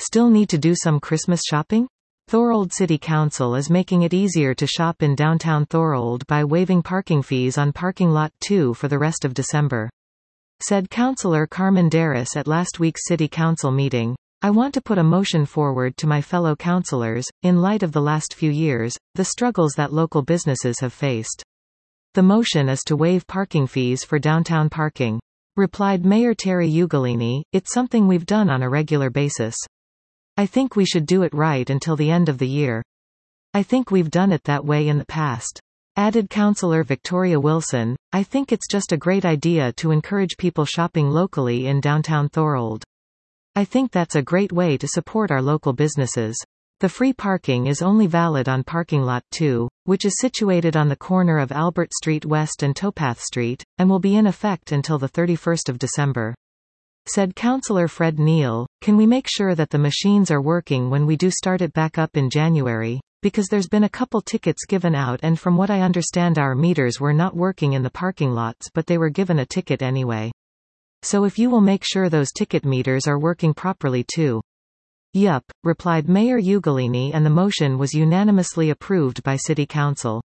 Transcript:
Still need to do some Christmas shopping? Thorold City Council is making it easier to shop in downtown Thorold by waiving parking fees on Parking Lot 2 for the rest of December. Said Councillor Carmen Darris at last week's City Council meeting. I want to put a motion forward to my fellow councillors, in light of the last few years, the struggles that local businesses have faced. The motion is to waive parking fees for downtown parking. Replied Mayor Terry Ugolini, it's something we've done on a regular basis. I think we should do it right until the end of the year. I think we've done it that way in the past. Added Councillor Victoria Wilson, I think it's just a great idea to encourage people shopping locally in downtown Thorold. I think that's a great way to support our local businesses. The free parking is only valid on Parking Lot 2, which is situated on the corner of Albert Street West and Towpath Street, and will be in effect until the 31st of December. Said Councillor Fred Neal, can we make sure that the machines are working when we do start it back up in January? Because there's been a couple tickets given out and from what I understand our meters were not working in the parking lots but they were given a ticket anyway. So if you will make sure those ticket meters are working properly too. Yup, replied Mayor Ugolini, and the motion was unanimously approved by City Council.